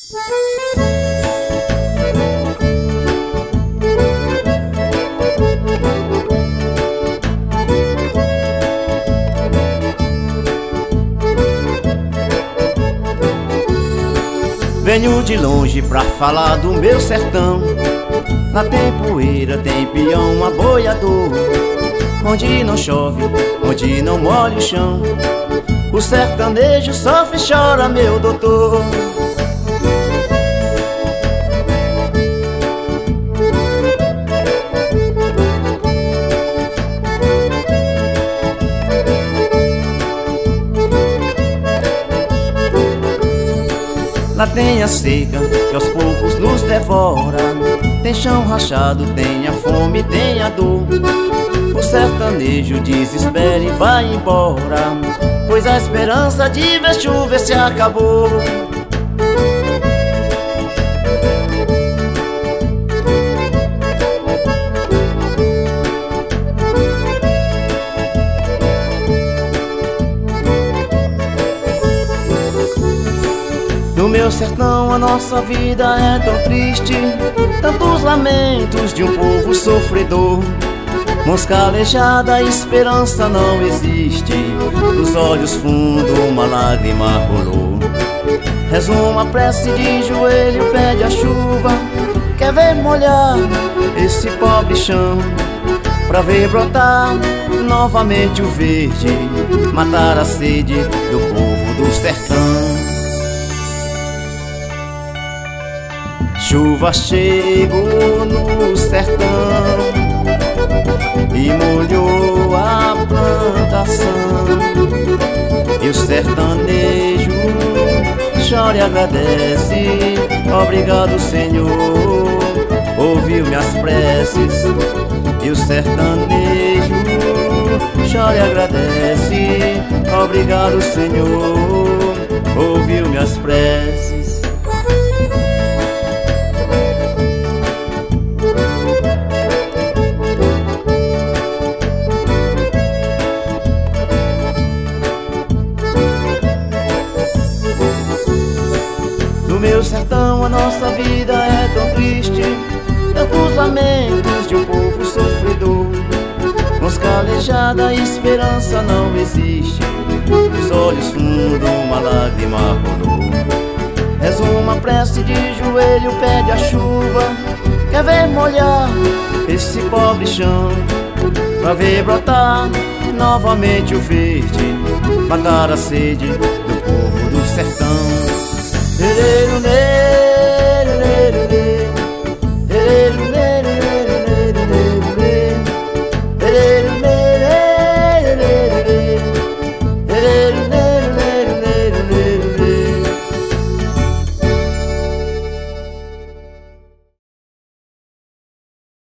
Venho de longe pra falar do meu sertão. Lá tem poeira, tem peão, aboiador. Onde não chove, onde não molha o chão, o sertanejo sofre e chora, meu doutor. Lá tem a seca que aos poucos nos devora. Tem chão rachado, tem a fome, tem a dor. O sertanejo desespera e vai embora, pois a esperança de ver chover se acabou. No meu sertão a nossa vida é tão triste, tantos lamentos de um povo sofredor. Mãos calejadas, a esperança não existe, nos olhos fundo uma lágrima rolou. Reza uma prece de joelho, pede a chuva, quer ver molhar esse pobre chão, pra ver brotar novamente o verde, matar a sede do povo do sertão. Chuva chegou no sertão e molhou a plantação, e o sertanejo chora e agradece. Obrigado, Senhor, ouviu minhas preces. E o sertanejo chora e agradece. Obrigado, Senhor, ouviu minhas preces. No meu sertão a nossa vida é tão triste, tantos lamentos de um povo sofredor. Mãos calejadas, a esperança não existe, nos olhos fundo uma lágrima rolou. Reza uma prece de joelho, pede a chuva, quer ver molhar esse pobre chão, pra ver brotar novamente o verde, matar a sede do povo do sertão.